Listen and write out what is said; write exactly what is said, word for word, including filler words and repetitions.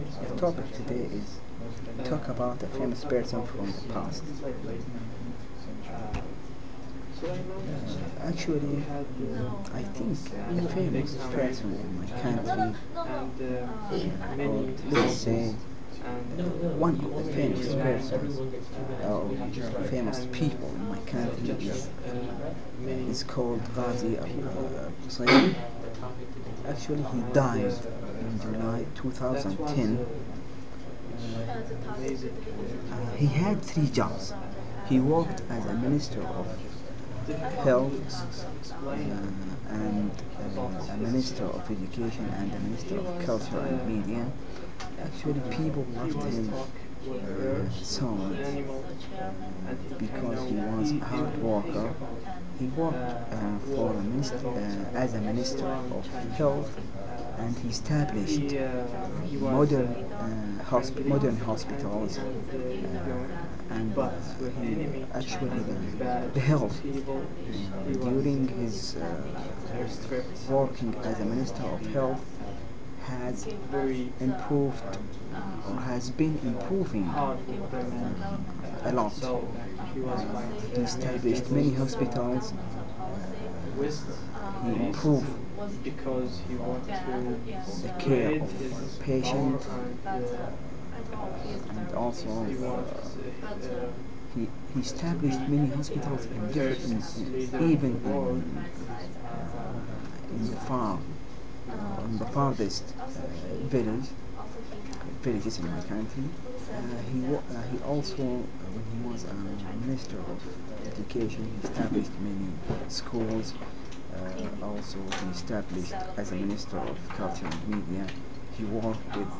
The topic today is talk about a famous person from the past. Uh, actually, I think the famous person in my country, uh, or let's say one of the famous persons or famous people in my country is, is called Ghazi al-Qusayri. Actually, he died in July two thousand ten. Uh, he had three jobs. He worked as a minister of health uh, and uh, a minister of education and a minister of culture and media. Actually, people loved him uh, so much because he was a hard worker. He worked uh, for a minister, uh, as a minister of health, and he established modern uh, hosp- modern hospitals, uh, and uh, he actually the, the health uh, during his uh, working as a minister of health has improved or has been improving uh, a lot. Uh, he established many hospitals. He improved the care of patients, and also uh, he, he established many hospitals in different, in, even in, in the far, in the farthest uh, village, villages in my country. Uh, he, wa- uh, he also, uh, when he was a minister of education, he established many schools. Uh, also, he established as a minister of culture and media. He worked with